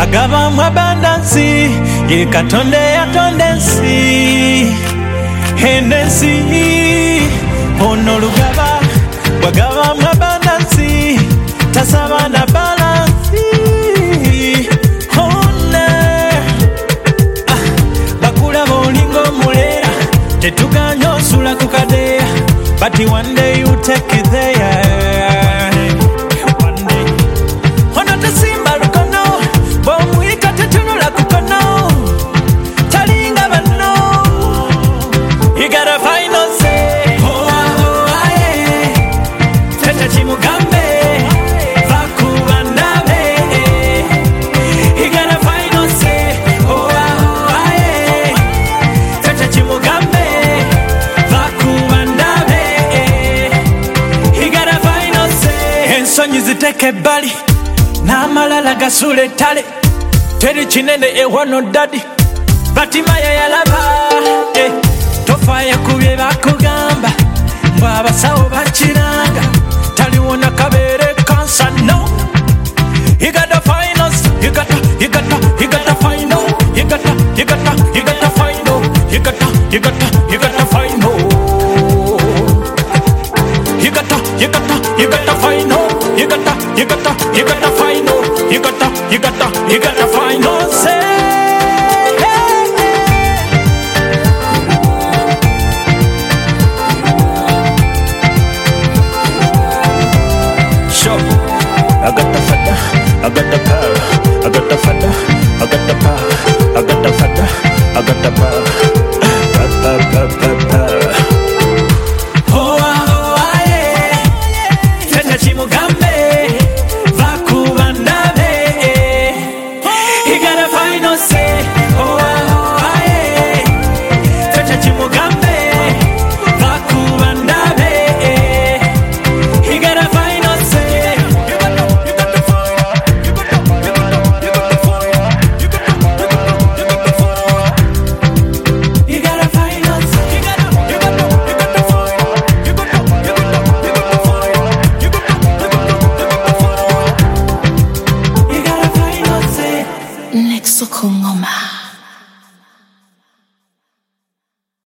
Agabamu abundance, ye Katonda yatonda ensi. Hennessy, ono lugaba, bwagabamu abundance, tasaba na balance. Honne, bakula bolingo mulera, tetuganya osula ku kadeya, but one day you take it there. One day, ono tasimba lukono, bomwika tetunula kukono, talinga bano. You gotta find us, say, oh, yeah. Tete chimugambe, vakuba nabe. You gotta find us, say, oh, yeah. Tete chimugambe, vakuba nabe. You gotta find us, say. Ensonyi ziteke bali, n'amalala gasule tale. Teri chinene ewono dadi, batimaya yalaba, tofaya kubye bakugamba mbwa abasawo bakiranga taliwona kabere kansa. No, you gotta find us, you gotta find out, you gotta find out, you gotta find out, you gotta find out, you gotta find out, you gotta find out, say. I got the fada, I got the power, I got the fada, I got the power, I got the fada.